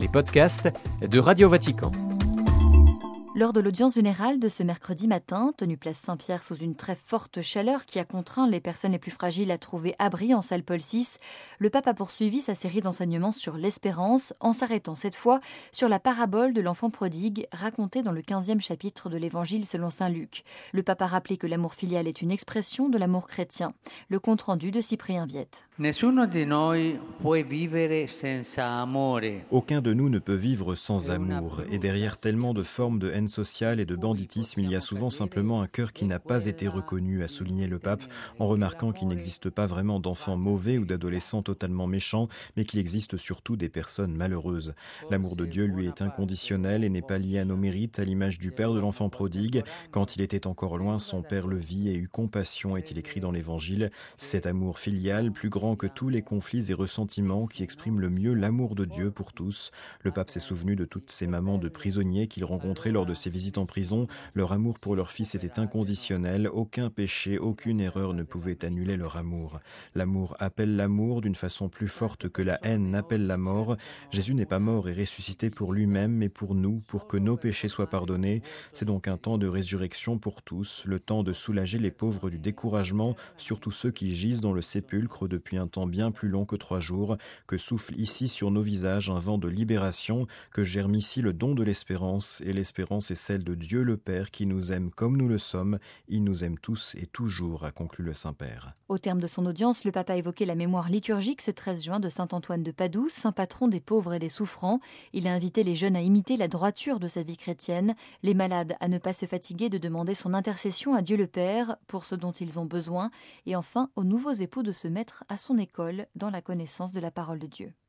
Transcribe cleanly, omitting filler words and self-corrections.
les podcasts de Radio Vatican. Lors de l'audience générale de ce mercredi matin, tenue place Saint-Pierre sous une très forte chaleur qui a contraint les personnes les plus fragiles à trouver abri en salle Paul VI, le pape a poursuivi sa série d'enseignements sur l'espérance en s'arrêtant cette fois sur la parabole de l'enfant prodigue racontée dans le 15e chapitre de l'Évangile selon saint Luc. Le pape a rappelé que l'amour filial est une expression de l'amour chrétien. Le compte-rendu de Cyprien Viette. Aucun de nous ne peut vivre sans amour, et derrière tellement de formes de haine sociale et de banditisme, il y a souvent simplement un cœur qui n'a pas été reconnu, a souligné le pape, en remarquant qu'il n'existe pas vraiment d'enfants mauvais ou d'adolescents totalement méchants, mais qu'il existe surtout des personnes malheureuses. L'amour de Dieu lui est inconditionnel et n'est pas lié à nos mérites, à l'image du père de l'enfant prodigue. Quand il était encore loin, son père le vit et eut compassion, est-il écrit dans l'Évangile. Cet amour filial, plus grand que tous les conflits et ressentiments, qui exprime le mieux l'amour de Dieu pour tous. Le pape s'est souvenu de toutes ces mamans de prisonniers qu'il rencontrait lors de ses visites en prison. Leur amour pour leur fils était inconditionnel. Aucun péché, aucune erreur ne pouvait annuler leur amour. L'amour appelle l'amour d'une façon plus forte que la haine n'appelle la mort. Jésus n'est pas mort et ressuscité pour lui-même, mais pour nous, pour que nos péchés soient pardonnés. C'est donc un temps de résurrection pour tous, le temps de soulager les pauvres du découragement, surtout ceux qui gisent dans le sépulcre depuis un temps bien plus long que 3 jours, que souffle ici sur nos visages un vent de libération, que germe ici le don de l'espérance, et l'espérance est celle de Dieu le Père qui nous aime comme nous le sommes. Il nous aime tous et toujours, a conclu le Saint-Père. Au terme de son audience, le pape a évoqué la mémoire liturgique ce 13 juin de saint Antoine de Padoue, saint patron des pauvres et des souffrants. Il a invité les jeunes à imiter la droiture de sa vie chrétienne, les malades à ne pas se fatiguer de demander son intercession à Dieu le Père pour ce dont ils ont besoin, et enfin aux nouveaux époux de se mettre à son école dans la connaissance de la parole de Dieu.